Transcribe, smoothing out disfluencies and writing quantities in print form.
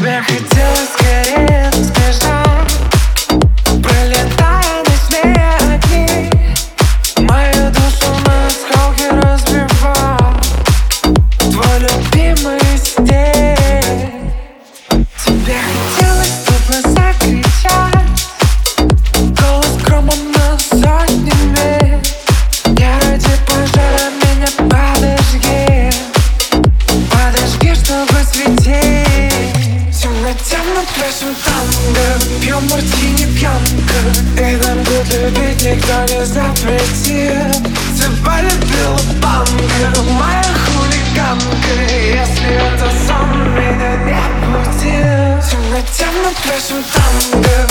Тебе хотелось скорее сбежать, пролетая ночные огни. Мою душу на осколки разбивал твой любимый стиль. Тебе хотелось в глаза кричать, голос громом на сотни миль. Я ради пожара, меня подожги, подожги, чтобы светить. Темно пляшем танго, пьем мартини пьянка, и нам тут любить никто не запретит. Тебя любила банка, моя хулиганка, если это сон, меня не будет. Темно пляшем танго,